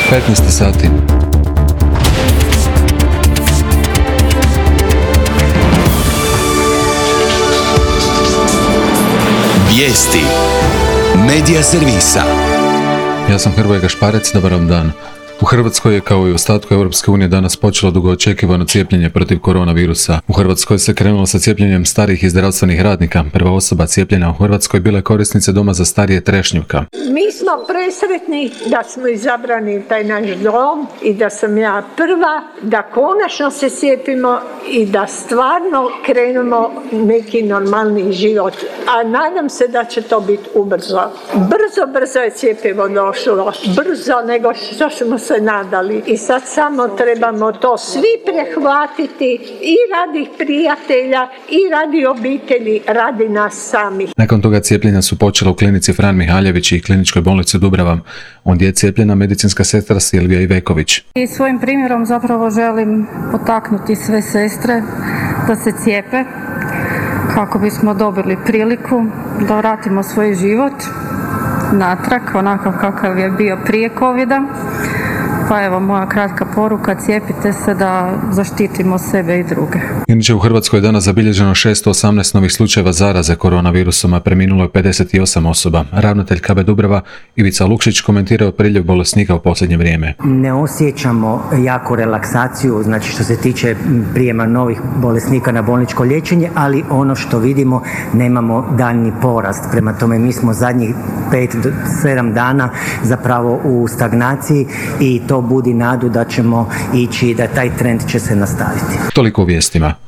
15 sati. Vijesti Medija servisa. Ja sam Hrvoje Gašparec, dobar vam dan. U Hrvatskoj je, kao i u ostatku Europske unije, danas počelo dugo očekivano cijepljenje protiv koronavirusa. U Hrvatskoj se krenulo sa cijepljenjem starijih i zdravstvenih radnika. Prva osoba cijepljena u Hrvatskoj bila je korisnica doma za starije Trešnjevka. Mi smo presretni da smo izabrani taj naš dom i da sam ja prva, da konačno se cijepimo i da stvarno krenemo neki normalni život. A nadam se da će to biti ubrzo. Brzo je cjepivo došlo. Brzo nego što smo se nadali. I sad samo trebamo to svi prehvatiti i radi prijatelja i radi obitelji, radi nas samih. Nakon toga cijepljenja su počela u klinici Fran Mihaljević i kliničkoj bolnici Dubrava. Ondje je cijepljena medicinska sestra Silvija Iveković. I svojim primjerom zapravo želim potaknuti sve sestre da se cijepe kako bismo dobili priliku da vratimo svoj život natrag, onakav kakav je bio prije covida. Pa evo, moja kratka poruka, cijepite se da zaštitimo sebe i druge. Inače, u Hrvatskoj je danas zabilježeno 618 novih slučajeva zaraze koronavirusom, a preminulo je 58 osoba. Ravnatelj KB Dubrava Ivica Lukšić komentirao priljev bolesnika u posljednje vrijeme. Ne osjećamo jaku relaksaciju, znači što se tiče prijema novih bolesnika na bolničko liječenje, ali ono što vidimo, nemamo daljnji porast. Prema tome, mi smo zadnjih 5 do 7 dana zapravo u stagnaciji i to budi nadu da ćemo ići i da taj trend će se nastaviti. Toliko u vijestima.